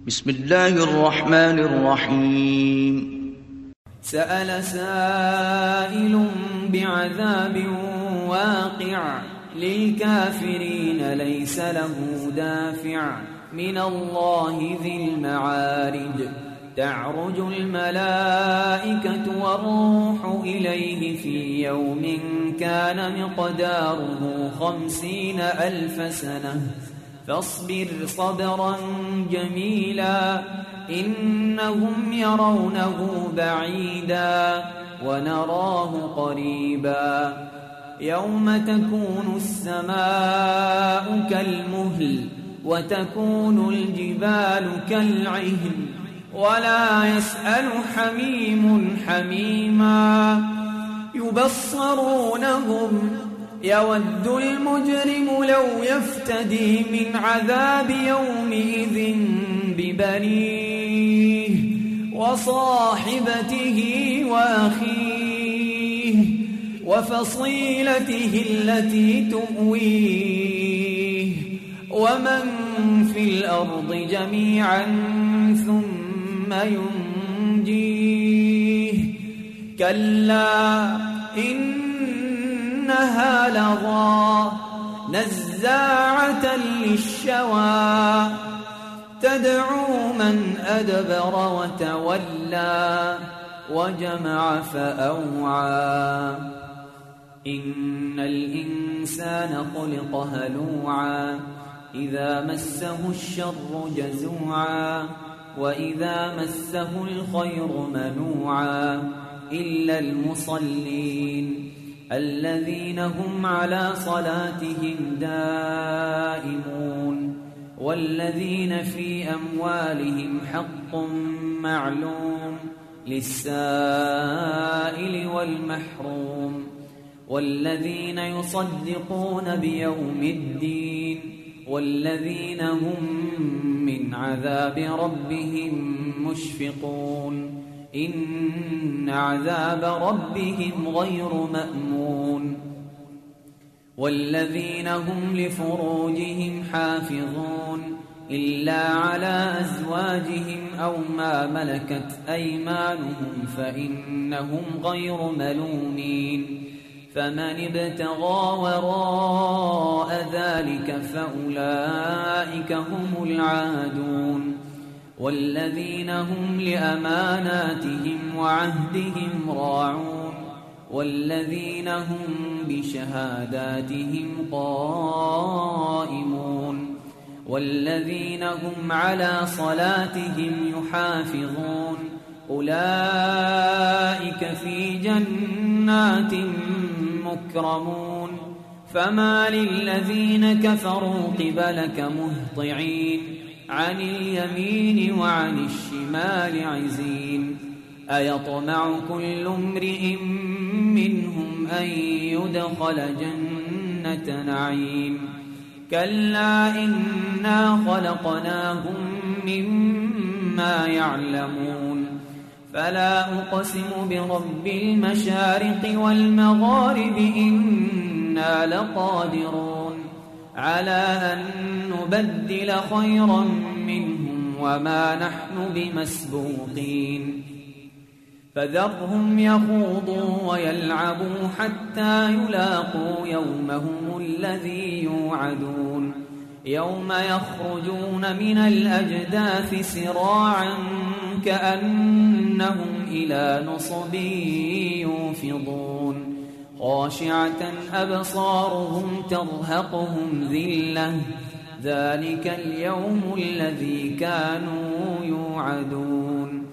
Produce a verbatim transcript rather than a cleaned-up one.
بسم الله الرحمن الرحيم. سأل سائل بعذاب واقع للكافرين ليس له دافع من الله ذي المعارج تعرج الملائكة والروح إليه في يوم كان مقداره خمسين ألف سنة فاصبر صبرا جميلا إنهم يرونه بعيدا ونراه قريبا يوم تكون السماء كالمهل وتكون الجبال كالعهن ولا يسأل حميم حميما يبصرونهم يود المجرم لو يفتدي من عذاب يومئذ ببنيه وصاحبته وأخيه وفصيلته التي تؤويه ومن في الأرض جميعا ثم ينجيه كلا إن إنها لظى نزاعة للشوى تدعو من أدبر وتولى وجمع فأوعى إن الإنسان خلق هلوعا إذا مسه الشر جزوعا وإذا مسه الخير منوعا إلا المصلين الذين هم على صلاتهم دائمون والذين في أموالهم حق معلوم للسائل والمحروم والذين يصدقون بيوم الدين والذين هم من عذاب ربهم مشفقون إن عذاب ربهم غير مأمون والذين هم لفروجهم حافظون إلا على أزواجهم أو ما ملكت أيمانهم فإنهم غير ملومين فمن ابتغى وراء ذلك فأولئك هم العادون والذين هم لأماناتهم وعهدهم راعون والذين هم بشهاداتهم قائمون والذين هم على صلاتهم يحافظون أولئك في جنات مكرمون فما للذين كفروا قبلك مهطعين عن اليمين وعن الشمال عزين أيطمع كل امرئ منهم أن يدخل جنة نعيم كلا إنا خلقناهم مما يعلمون فلا أقسم برب المشارق والمغارب إنا لقادرون على أن نبدل خيرا منهم وما نحن بمسبوقين فذرهم يخوضوا ويلعبوا حتى يلاقوا يومهم الذي يوعدون يوم يخرجون من الأجداث سراعا كأنهم إلى نصب يوفضون خاشعة أبصارهم ترهقهم ذلة ذلك اليوم الذي كانوا يوعدون